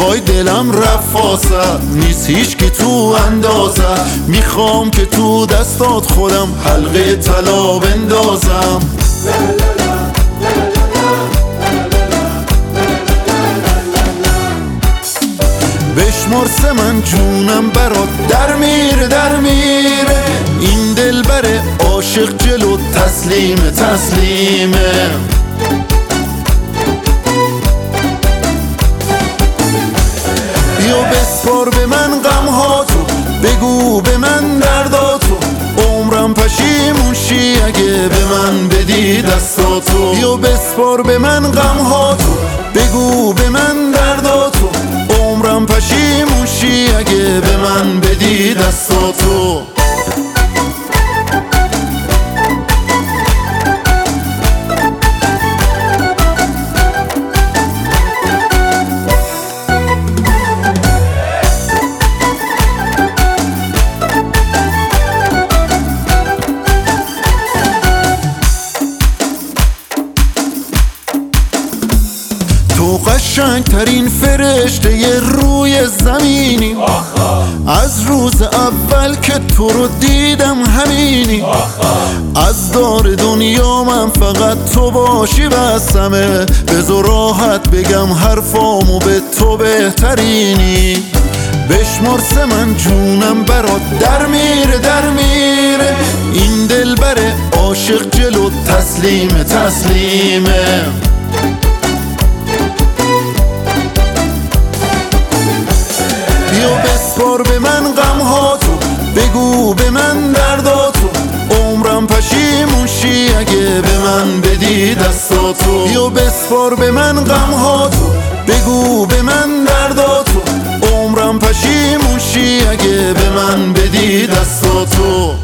وای دلم رفاسه نیست هیچ که تو اندازه، میخوام که تو دستات خودم حلقه طلا بندازم. بشمار من جونم برات در میره در میره، این دلبر عاشق جلو تسلیمه تسلیمه. بیا بسپار به من غمهاتو، بگو به من درداتو، عمرم پشیمون شی اگه به من بدی دستاتو. بیا بسپار به من غمهاتو، بگو به من درداتو، عمرم پشیمون شی اگه به من بدی دستاتو. تو قشنگترین فرشته روی زمینی، از روز اول که تو رو دیدم همینی. از دار دنیا من فقط تو باشی بسمه، بذار راحت بگم حرفامو به تو بهترینی. بشمار من جونم برات در میره در میره، این دلبر عاشق جلو تسلیمه تسلیمه. بیا بسپار به من غمهاتو، بگو به من درداتو، عمرم پشیمون شی اگه به من بدی دستاتو. بیا بسپار به من غمهاتو، بگو به من درداتو، عمرم پشیمون شی اگه به من بدی دستاتو.